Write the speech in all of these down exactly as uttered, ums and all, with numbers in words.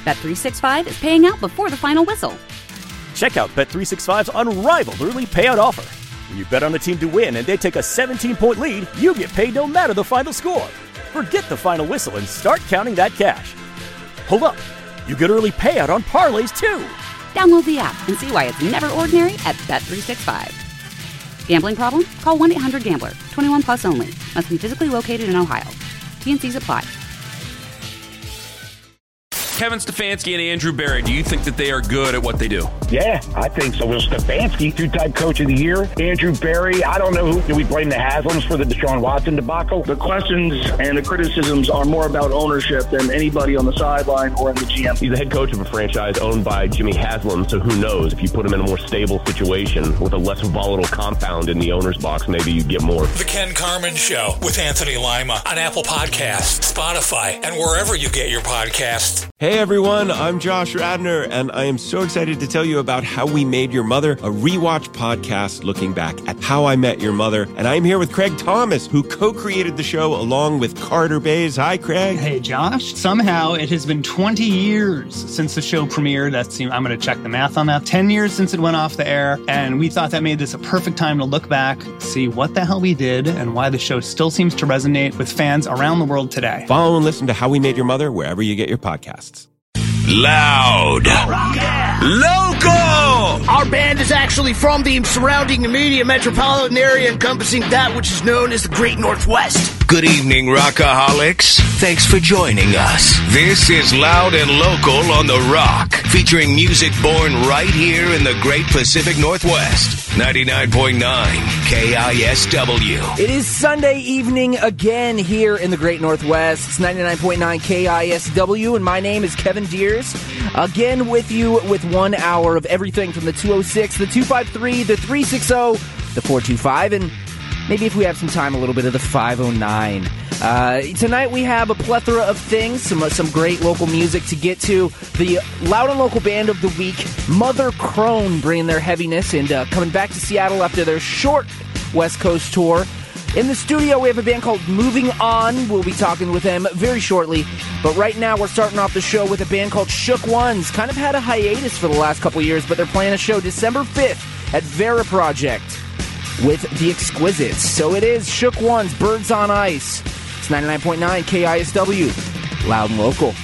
Bet three sixty-five is paying out before the final whistle. Check out Bet three sixty-five's unrivaled early payout offer. When you bet on a team to win and they take a seventeen-point lead, you get paid no matter the final score. Forget the final whistle and start counting that cash. Hold up. You get early payout on parlays, too. Download the app and see why it's never ordinary at Bet three sixty-five. Gambling problem? Call one eight hundred gambler. twenty-one plus only. Must be physically located in Ohio. T N Cs apply. Kevin Stefanski and Andrew Berry, do you think that they are good at what they do? Yeah, I think so. Well, Stefanski, two-time coach of the year. Andrew Berry, I don't know who. Do we blame the Haslams for the Deshaun Watson debacle? The questions and the criticisms are more about ownership than anybody on the sideline or in the G M. He's the head coach of a franchise owned by Jimmy Haslam, so who knows? If you put him in a more stable situation with a less volatile compound in the owner's box, maybe you get more. The Ken Carman Show with Anthony Lima on Apple Podcasts, Spotify, and wherever you get your podcasts. Hey everyone, I'm Josh Radner, and I am so excited to tell you about How We Made Your Mother, a rewatch podcast looking back at How I Met Your Mother. And I'm here with Craig Thomas, who co-created the show along with Carter Bays. Hi, Craig. Hey, Josh. Somehow it has been twenty years since the show premiered. That's, I'm going to check the math on that. ten years since it went off the air, and we thought that made this a perfect time to look back, see what the hell we did, and why the show still seems to resonate with fans around the world today. Follow and listen to How We Made Your Mother wherever you get your podcasts. Loud. Yeah. Local. Our band is actually from the surrounding immediate metropolitan area encompassing that which is known as the Great Northwest. Good evening, Rockaholics. Thanks for joining us. This is Loud and Local on The Rock, featuring music born right here in the Great Pacific Northwest. ninety-nine point nine K I S W. It is Sunday evening again here in the Great Northwest. It's ninety-nine point nine K I S W, and my name is Kevin Deers. Again with you with one hour of everything from the two oh six, the two five three, the three sixty, the four two five, and maybe if we have some time, a little bit of the five oh nine. Uh, tonight we have a plethora of things, some some great local music to get to. The Loud and Local Band of the Week, Mother Crone, bringing their heaviness and uh, coming back to Seattle after their short West Coast tour. In the studio, we have a band called Moving On. We'll be talking with them very shortly. But right now, we're starting off the show with a band called Shook Ones. Kind of had a hiatus for the last couple years, but they're playing a show December fifth at Vera Project with The Exquisites. So it is Shook Ones, Birds on Ice. It's ninety-nine point nine K I S W, Loud and Local.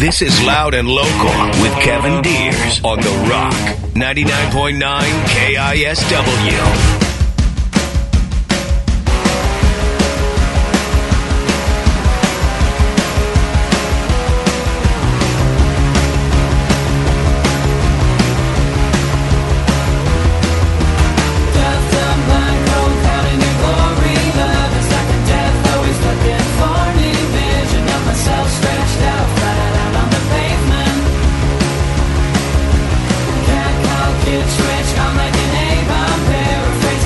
This is Loud and Local with Kevin Deers on The Rock, ninety-nine point nine K I S W. Kids rich, I'm like an ape, I'm paraphrasing.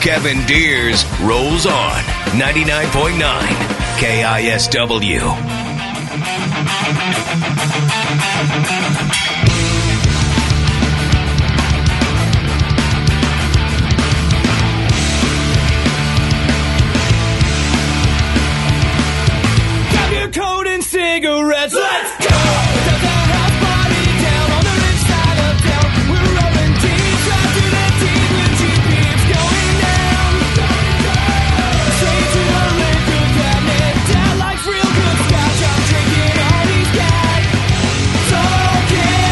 Kevin Deers rolls on ninety-nine point nine K I S W. Grab your coat and cigarettes, let's go! Does the house party down on the rich side of town? We're rolling deep, right to the teeth with G P's going down. Straight to the liquor cabinet, Dad likes real good scotch. I'm drinking all these guys. Talking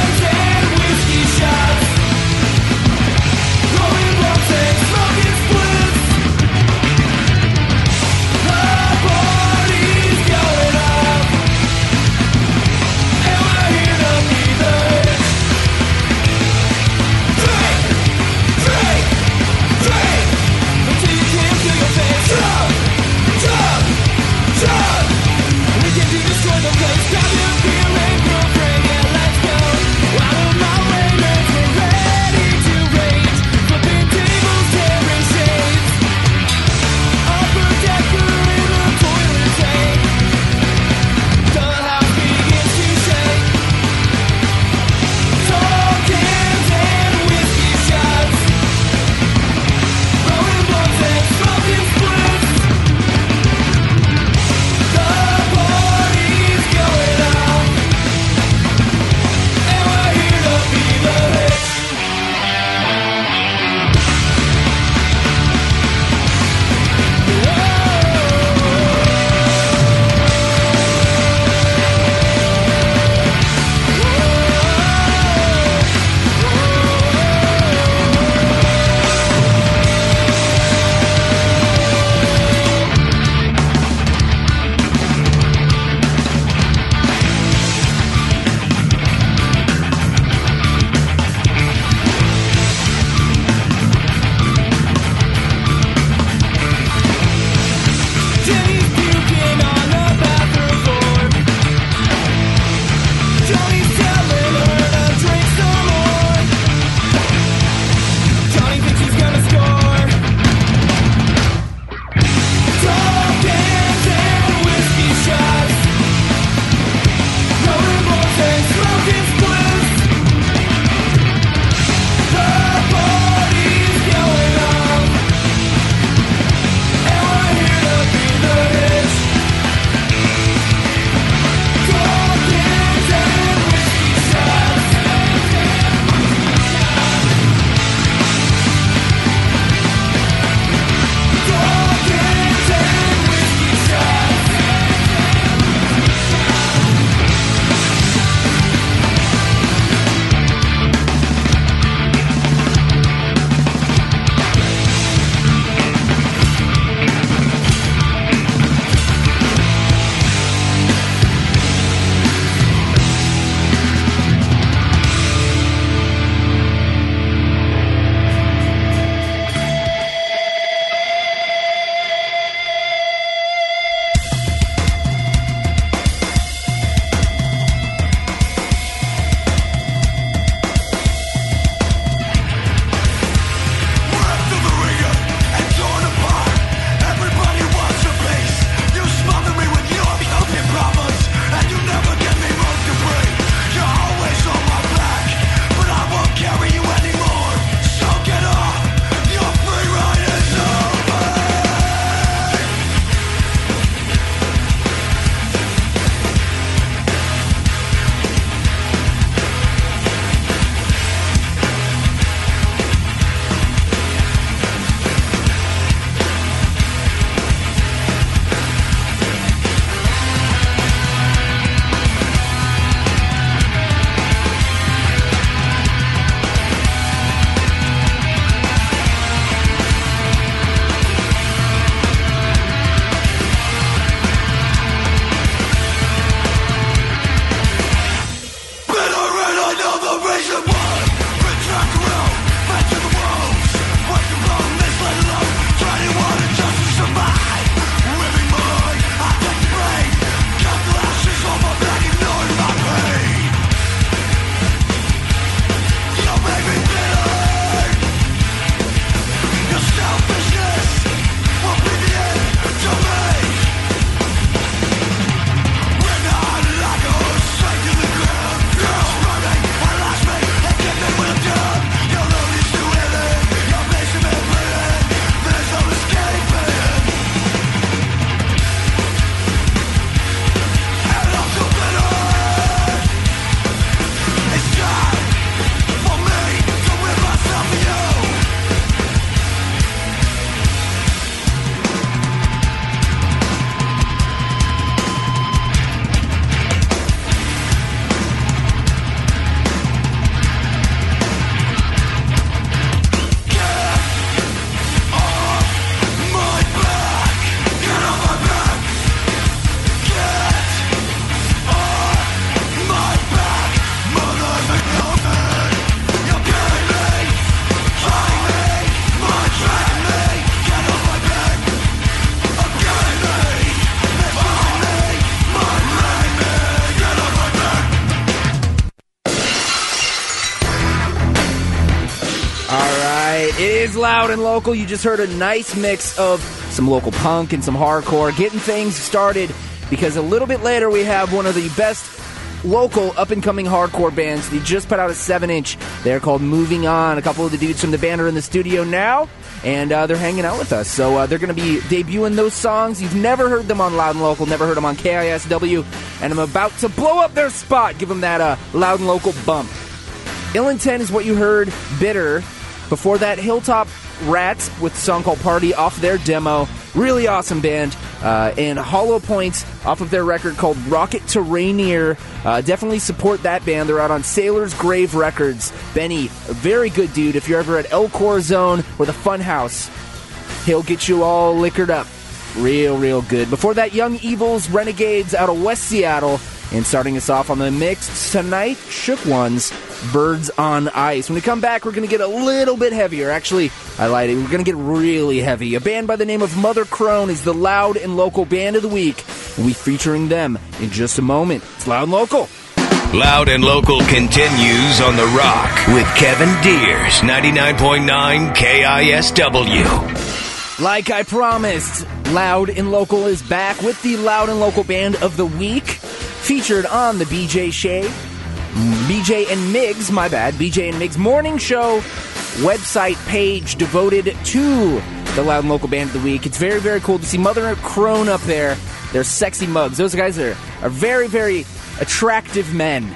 is Loud and Local. You just heard a nice mix of some local punk and some hardcore, getting things started, because a little bit later we have one of the best local up-and-coming hardcore bands. They just put out a seven inch. They're called Moving On. A couple of the dudes from the band are in the studio now, and uh, they're hanging out with us. So uh, they're going to be debuting those songs. You've never heard them on Loud and Local, never heard them on K I S W, and I'm about to blow up their spot, give them that uh, Loud and Local bump. Ill Intent is what you heard, Bitter. Before that, Hilltop Rats with a song called Party off their demo. Really awesome band. Uh, and Hollow Points off of their record called Rocket to Rainier. Uh, definitely support that band. They're out on Sailor's Grave Records. Benny, a very good dude. If you're ever at El Corazon or the Funhouse, he'll get you all liquored up. Real, real good. Before that, Young Evils Renegades out of West Seattle. And starting us off on the mix tonight, Shook Ones, Birds on Ice. When we come back, we're going to get a little bit heavier. Actually, I lied. We're going to get really heavy. A band by the name of Mother Crone is the Loud and Local Band of the Week. We'll be featuring them in just a moment. It's Loud and Local. Loud and Local continues on The Rock with Kevin Deers, ninety-nine point nine K I S W. Like I promised, Loud and Local is back with the Loud and Local Band of the Week. Featured on the B J Shea, B J and Migs, my bad, B J and Migs Morning Show website page devoted to the Loud and Local Band of the Week. It's very, very cool to see Mother Crone up there. They're sexy mugs. Those guys are, are very, very attractive men.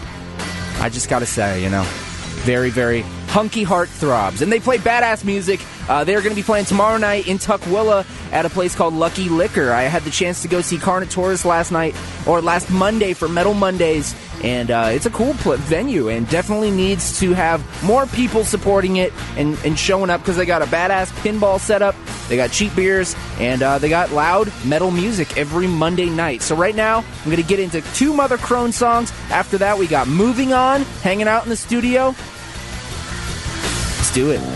I just gotta say, you know, very, very hunky heart throbs. And they play badass music. Uh, they're going to be playing tomorrow night in Tukwila at a place called Lucky Liquor. I had the chance to go see Carnotaurus last night, or last Monday for Metal Mondays, and uh, it's a cool pl- venue, and definitely needs to have more people supporting it and, and showing up, because they got a badass pinball setup, they got cheap beers, and uh, they got loud metal music every Monday night. So right now, I'm going to get into two Mother Crone songs. After that, we got Moving On, hanging out in the studio. Let's do it.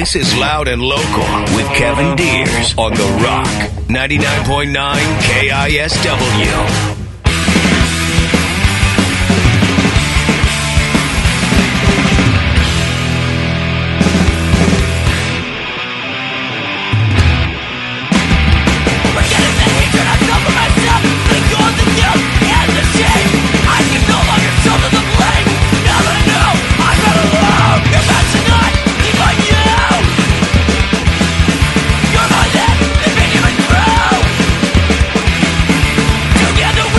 This is Loud and Local with Kevin Deers on The Rock, ninety-nine point nine K I S W. Together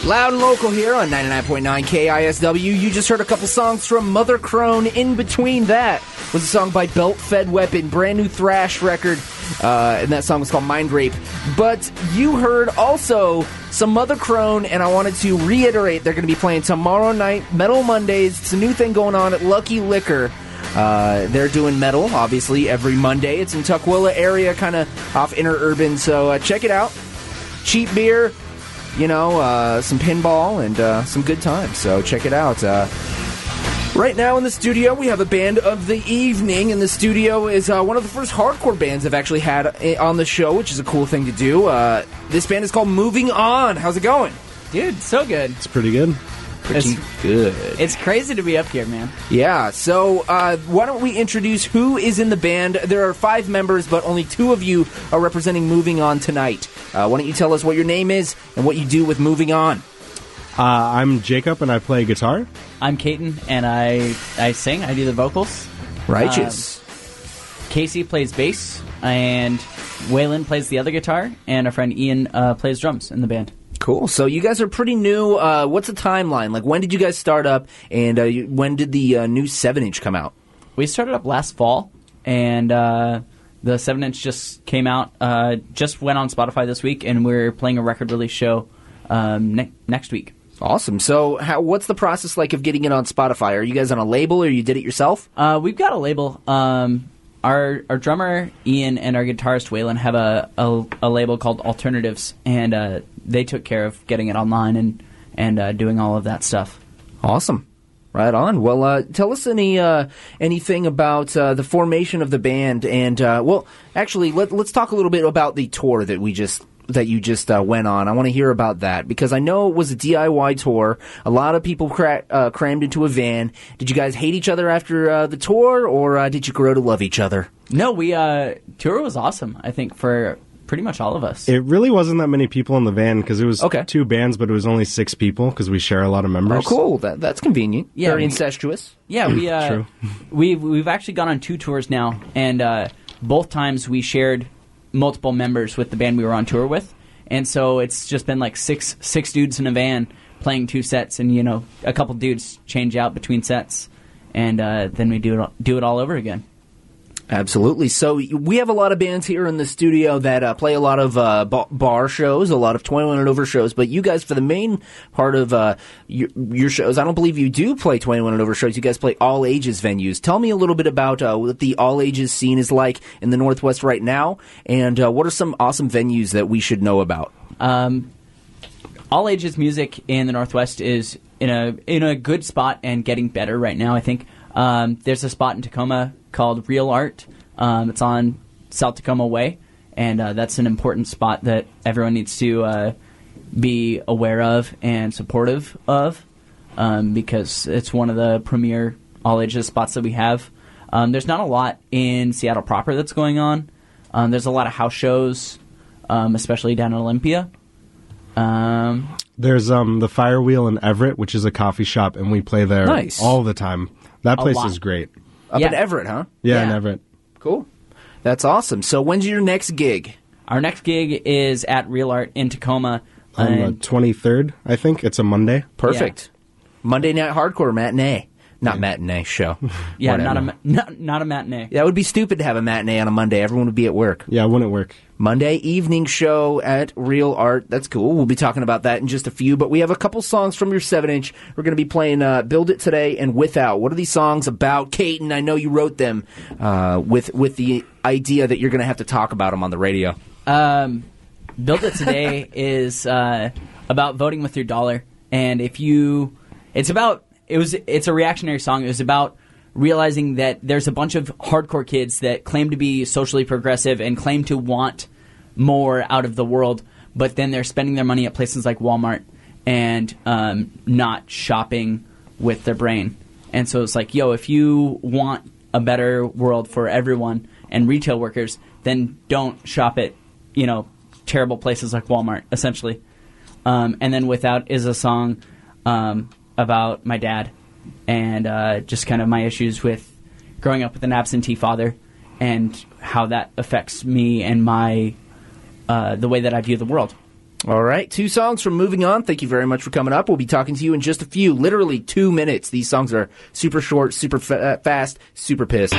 Loud and local here on ninety-nine point nine K I S W. You just heard a couple songs from Mother Crone. In between that was a song by Belt Fed Weapon, brand new thrash record, uh, and that song was called Mind Rape. But you heard also some Mother Crone, and I wanted to reiterate they're going to be playing tomorrow night, Metal Mondays. It's a new thing going on at Lucky Liquor. Uh, they're doing metal, obviously, every Monday. It's in Tukwila area, kind of off interurban, so uh, check it out. Cheap beer. You know, uh, some pinball and uh, some good times. So check it out. Uh, right now in the studio, we have a band of the evening. In the studio is uh, one of the first hardcore bands I've actually had on the show, which is a cool thing to do. Uh, this band is called Moving On. How's it going? Dude, so good. It's pretty good. Pretty it's, good. It's crazy to be up here, man. Yeah, so uh, why don't we introduce who is in the band? There are five members, but only two of you are representing Moving On tonight. Uh, why don't you tell us what your name is and what you do with Moving On? Uh, I'm Jacob, and I play guitar. I'm Caton, and I I sing. I do the vocals. Righteous. Um, Casey plays bass, and Waylon plays the other guitar, and our friend Ian uh, plays drums in the band. Cool. So you guys are pretty new. Uh, what's the timeline? Like, when did you guys start up, and uh, you, when did the uh, new seven inch come out? We started up last fall, and uh, the seven inch just came out, uh, just went on Spotify this week, and we're playing a record release show um, ne- next week. Awesome. So how, what's the process like of getting it on Spotify? Are you guys on a label, or you did it yourself? Uh, we've got a label. Um, our our drummer, Ian, and our guitarist, Waylon, have a, a, a label called Alternatives, and uh, they took care of getting it online and, and uh, doing all of that stuff. Awesome. Right on. Well, uh, tell us any uh, anything about uh, the formation of the band, and uh, well, actually, let, let's talk a little bit about the tour that we just that you just uh, went on. I want to hear about that because I know it was a D I Y tour. A lot of people cra- uh, crammed into a van. Did you guys hate each other after uh, the tour, or uh, did you grow to love each other? No, we uh, tour was awesome. I think for pretty much all of us. It really wasn't that many people in the van because it was okay. two bands, but it was only six people because we share a lot of members. Oh, cool. That, that's convenient. Yeah, Very we, incestuous. Yeah, we uh, True. we've we've actually gone on two tours now, and uh, both times we shared multiple members with the band we were on tour with, and so it's just been like six six dudes in a van playing two sets, and you know a couple dudes change out between sets, and uh, then we do it do it all over again. Absolutely. So we have a lot of bands here in the studio that uh, play a lot of uh, bar shows, a lot of twenty-one and over shows. But you guys, for the main part of uh, your, your shows, I don't believe you do play twenty-one and over shows. You guys play all ages venues. Tell me a little bit about uh, what the all ages scene is like in the Northwest right now, and uh, what are some awesome venues that we should know about? Um, all ages music in the Northwest is in a in a good spot and getting better right now, I think. Um, there's a spot in Tacoma called Real Art. Um, it's on South Tacoma Way, and uh, that's an important spot that everyone needs to uh, be aware of and supportive of um, because it's one of the premier all-ages spots that we have. Um, there's not a lot in Seattle proper that's going on. Um, there's a lot of house shows, um, especially down in Olympia. Um, there's um, the Firewheel in Everett, which is a coffee shop, and we play there nice. all the time. That A place lot. is great. Up Yeah. in Everett, huh? Yeah, Yeah. in Everett. Cool. That's awesome. So when's your next gig? Our next gig is at Real Art in Tacoma. On the and- twenty-third, I think. It's a Monday. Perfect. Monday Night Hardcore matinee. Not matinee, show. yeah, Whatever. not a ma- not, not a matinee. That would be stupid to have a matinee on a Monday. Everyone would be at work. Yeah, wouldn't work. Monday evening show at Real Art. That's cool. We'll be talking about that in just a few. But we have a couple songs from your seven inch. We're going to be playing uh, Build It Today and Without. What are these songs about? Caton, I know you wrote them uh, with, with the idea that you're going to have to talk about them on the radio. Um, Build It Today is uh, about voting with your dollar, and if you, it's about it was it's a reactionary song. It was about realizing that there's a bunch of hardcore kids that claim to be socially progressive and claim to want more out of the world, but then they're spending their money at places like Walmart and um, not shopping with their brain. And so it's like, yo, if you want a better world for everyone and retail workers, then don't shop at, you know, terrible places like Walmart, essentially. Um, and then Without is a song um, about my dad and uh, just kind of my issues with growing up with an absentee father and how that affects me and my uh, the way that I view the world. All right, two songs from Moving On. Thank you very much for coming up. We'll be talking to you in just a few, literally two minutes. These songs are super short, super fa- fast, super pissed.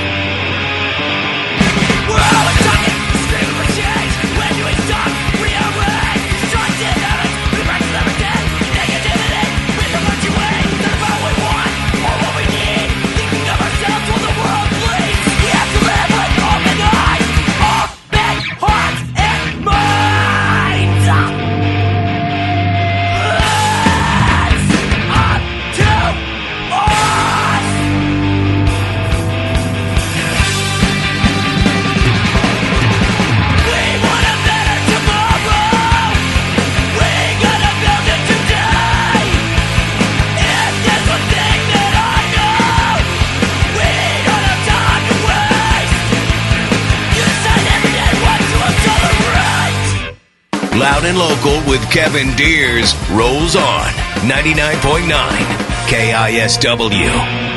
Loud and Local with Kevin Deers rolls on ninety-nine point nine K I S W.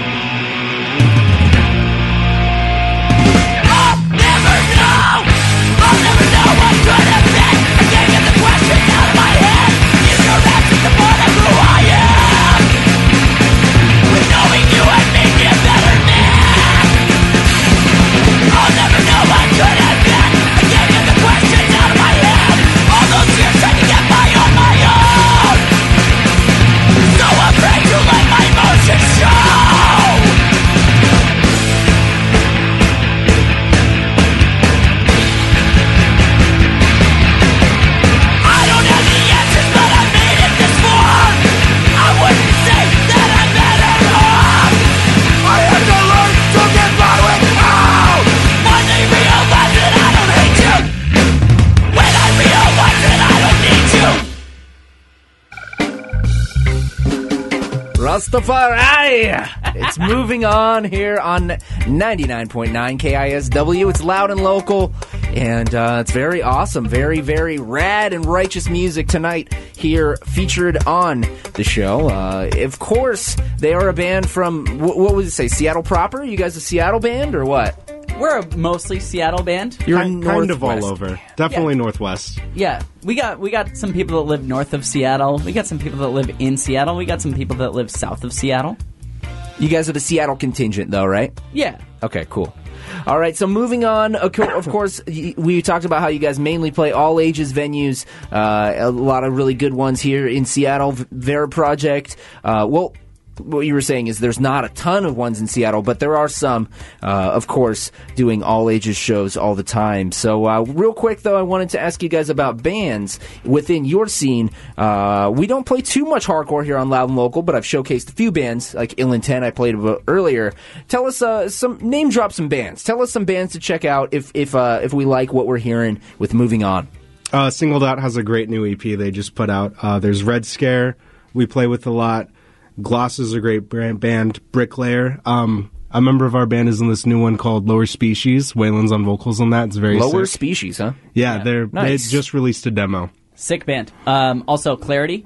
Rastafari! It's Moving On here on ninety-nine point nine K I S W. It's loud and local, and uh, it's very awesome. Very, very rad and righteous music tonight here featured on the show. Uh, of course, they are a band from, wh- what would you say, Seattle proper? You guys a Seattle band or what? We're a mostly Seattle band. You're kind, kind of all over. Definitely yeah. Northwest. Yeah, we got we got some people that live north of Seattle. We got some people that live in Seattle. We got some people that live south of Seattle. You guys are the Seattle contingent, though, right? Yeah. Okay, cool. All right, so moving on, of course, we talked about how you guys mainly play all ages venues, uh, a lot of really good ones here in Seattle, Vera Project. Uh, well, what you were saying is there's not a ton of ones in Seattle, but there are some, uh, of course, doing all ages shows all the time. So uh, real quick, though, I wanted to ask you guys about bands within your scene. Uh, we don't play too much hardcore here on Loud and Local, but I've showcased a few bands, like Ill Intent I played about earlier. Tell us, uh, some name drop some bands. Tell us some bands to check out if if uh, if we like what we're hearing with Moving On. Uh, Singled Out has a great new E P they just put out. Uh, there's Red Scare, we play with a lot. Gloss is a great brand, band. Bricklayer. Um, a member of our band is in this new one called Lower Species. Waylon's on vocals on that. It's very Lower sick. Species, huh? Yeah, Yeah. they're Nice. they just released a demo. Sick band. Um, also, Clarity.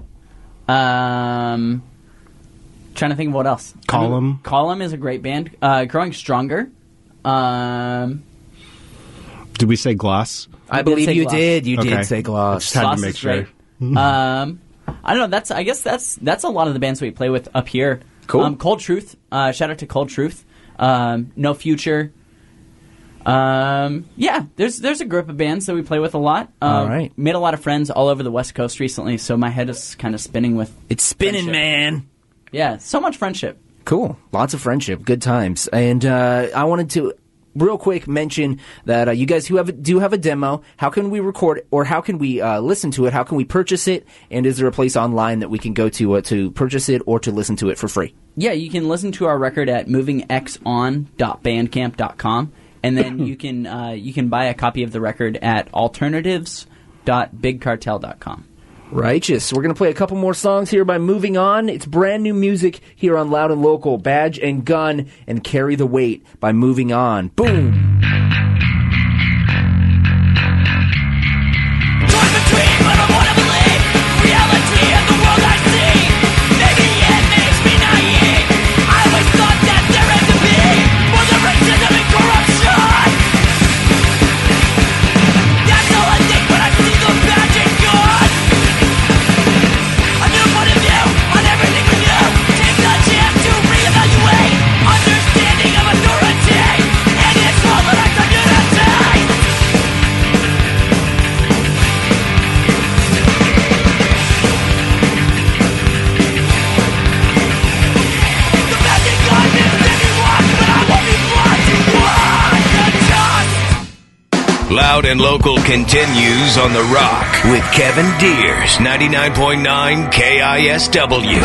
Um, trying to think of what else. Column. I mean, Column is a great band. Uh, Growing Stronger. Um, Did we say Gloss? I did believe say you Gloss. did. You Okay. did say Gloss. Just had Gloss to make is sure. great. um, I don't know. That's. I guess that's that's a lot of the bands we play with up here. Cool. Um, Cold Truth. Uh, shout out to Cold Truth. Um, No Future. Um, yeah, there's there's a group of bands that we play with a lot. Um, All right. Made a lot of friends all over the West Coast recently, so my head is kind of spinning with. It's spinning, friendship. man. Yeah, so much friendship. Cool. Lots of friendship. Good times. And uh, I wanted to real quick mention that uh, you guys who have do have a demo, how can we record it, or how can we uh, listen to it? How can we purchase it? And is there a place online that we can go to uh, to purchase it or to listen to it for free? Yeah, you can listen to our record at moving x on dot bandcamp dot com, and then you can uh, you can buy a copy of the record at alternatives dot big cartel dot com. Righteous. We're going to play a couple more songs here by Moving On. It's brand new music here on Loud and Local. Badge and Gun and Carry the Weight by Moving On. Boom. That's all I think when I see the badge and gun. Loud and Local continues on The Rock with Kevin Deers, ninety-nine point nine K I S W.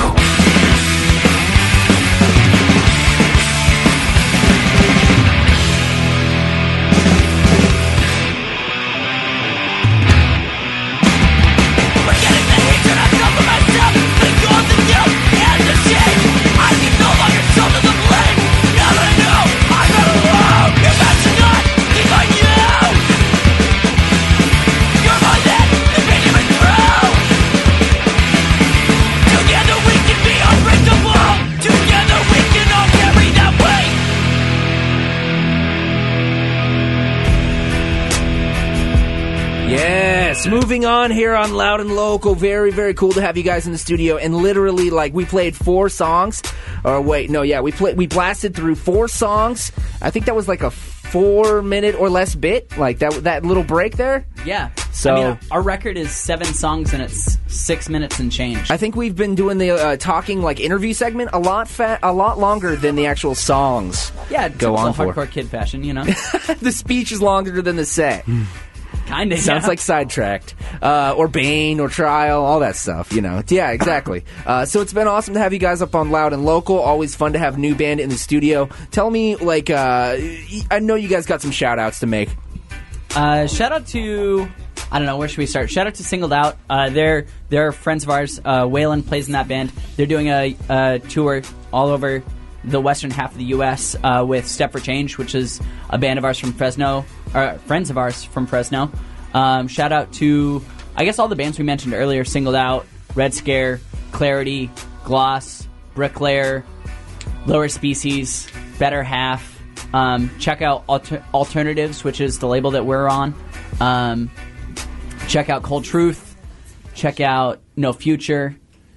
Moving on here on Loud and Local. Very, very cool to have you guys in the studio. And literally, like, we played four songs. Or wait, no, yeah, we played. We blasted through four songs. I think that was like a four minute or less bit, like that that little break there. Yeah. So I mean, our record is seven songs and it's six minutes and change. I think we've been doing the uh, talking like interview segment a lot fa- a lot longer than the actual songs. Yeah, go on for hardcore kid fashion, you know. The speech is longer than the set. Kind of sounds yeah. like Sidetracked, uh, or Bane, or Trial, all that stuff. You know, yeah, exactly. Uh, so it's been awesome to have you guys up on Loud and Local. Always fun to have new band in the studio. Tell me, like, uh, I know you guys got some shout outs to make. Uh, shout out to, I don't know, where should we start? Shout out to Singled Out. Uh, they're they're friends of ours. Uh, Waylon plays in that band. They're doing a, a tour all over the western half of the U S uh, with Step for Change, which is a band of ours from Fresno, or friends of ours from Fresno. Um, shout out to, I guess, all the bands we mentioned earlier: Singled Out, Red Scare, Clarity, Gloss, Bricklayer, Lower Species, Better Half. Um, check out Alter- Alternatives, which is the label that we're on. Um, check out Cold Truth. Check out No Future.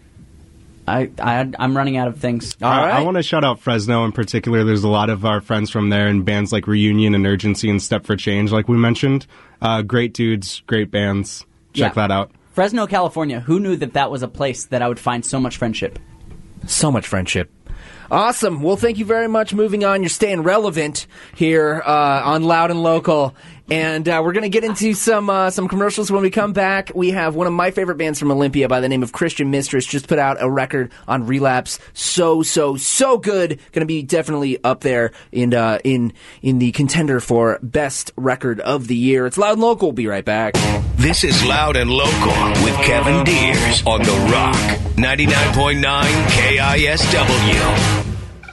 I, I, I'm running out of things. All right. I want to shout out Fresno in particular. There's a lot of our friends from there and bands like Reunion and Urgency and Step for Change, like we mentioned. Uh, great dudes, great bands. Check Yeah. that out. Fresno, California. Who knew that that was a place that I would find so much friendship? So much friendship. Awesome. Well, thank you very much. Moving on, you're staying relevant here uh, on Loud and Local. And uh, we're going to get into some uh, some commercials when we come back. We have one of my favorite bands from Olympia by the name of Christian Mistress just put out a record on Relapse. So, so, so good. Going to be definitely up there in, uh, in, in the contender for Best Record of the Year. It's Loud and Local. We'll be right back. This is Loud and Local with Kevin Deers on The Rock, ninety-nine point nine K I S W.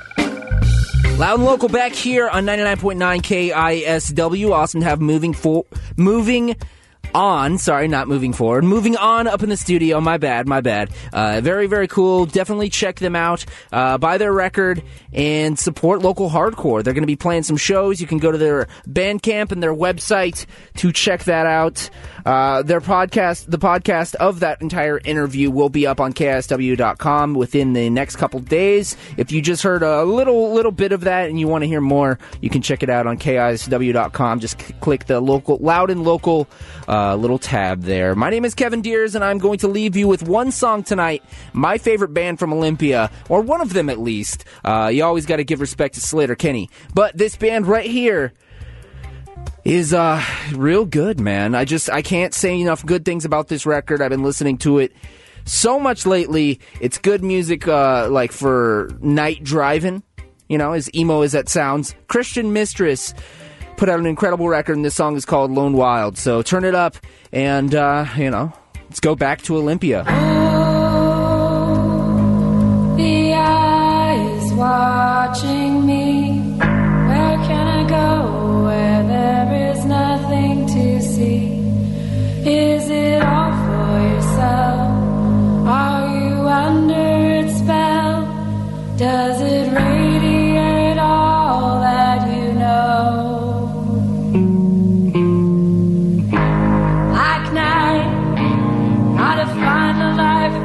Loud and Local back here on ninety-nine point nine K I S W. Awesome to have moving for moving on. Sorry, not moving forward. Moving on up in the studio. My bad, my bad. Uh, very, very cool. Definitely check them out. Uh, buy their record and support local hardcore. They're going to be playing some shows. You can go to their Bandcamp and their website to check that out. Uh, their podcast, the podcast of that entire interview will be up on K I S W dot com within the next couple days. If you just heard a little little bit of that and you want to hear more, you can check it out on K I S W dot com. Just c- click the local, Loud and Local uh, little tab there. My name is Kevin Deers, and I'm going to leave you with one song tonight. My favorite band from Olympia, or one of them at least. Uh, you always got to give respect to Sleater-Kinney. But this band right here is uh real good, man. I just I can't say enough good things about this record. I've been listening to it so much lately. It's good music, uh, like for night driving. You know, as emo as that sounds. Christian Mistress put out an incredible record, and this song is called Lone Wild. So turn it up, and uh, you know, let's go back to Olympia. Oh, the eye is watching me. Where can I go where there is nothing to see? Is it all for yourself? Are you under its spell? Does it radiate all that you know? Like night, how to find a life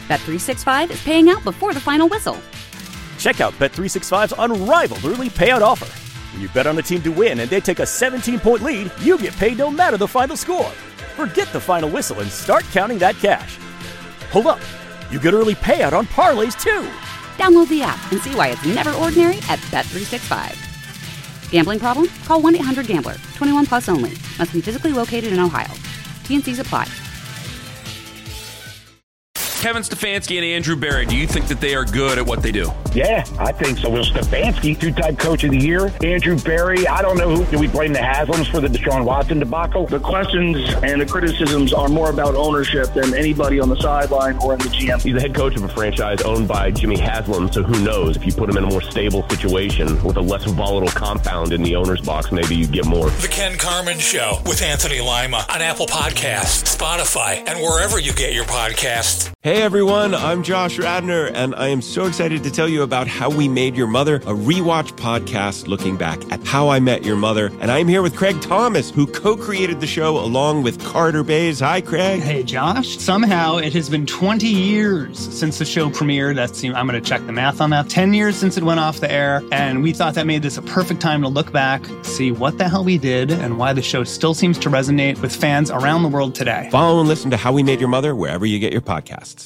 Bet three sixty-five is paying out before the final whistle. Check out Bet three sixty-five's unrivaled early payout offer. When you bet on a team to win and they take a seventeen-point lead, you get paid no matter the final score. Forget the final whistle and start counting that cash. Hold up. You get early payout on parlays, too. Download the app and see why it's never ordinary at Bet three sixty-five. Gambling problem? Call one eight hundred gambler. twenty-one plus only. Must be physically located in Ohio. T N Cs apply. Kevin Stefanski and Andrew Berry, do you think that they are good at what they do? Yeah, I think so. Will Stefanski, two-time coach of the year. Andrew Berry, I don't know who. Do we blame the Haslams for the Deshaun Watson debacle? The questions and the criticisms are more about ownership than anybody on the sideline or in the G M. He's the head coach of a franchise owned by Jimmy Haslam, so who knows? If you put him in a more stable situation with a less volatile compound in the owner's box, maybe you'd get more. The Ken Carmen Show with Anthony Lima on Apple Podcasts, Spotify, and wherever you get your podcasts. Hey everyone, I'm Josh Radner, and I am so excited to tell you about How We Made Your Mother, a rewatch podcast looking back at How I Met Your Mother. And I'm here with Craig Thomas, who co-created the show along with Carter Bays. Hi, Craig. Hey, Josh. Somehow it has been twenty years since the show premiered. That's, I'm going to check the math on that. ten years since it went off the air, and we thought that made this a perfect time to look back, see what the hell we did, and why the show still seems to resonate with fans around the world today. Follow and listen to How We Made Your Mother wherever you get your podcasts.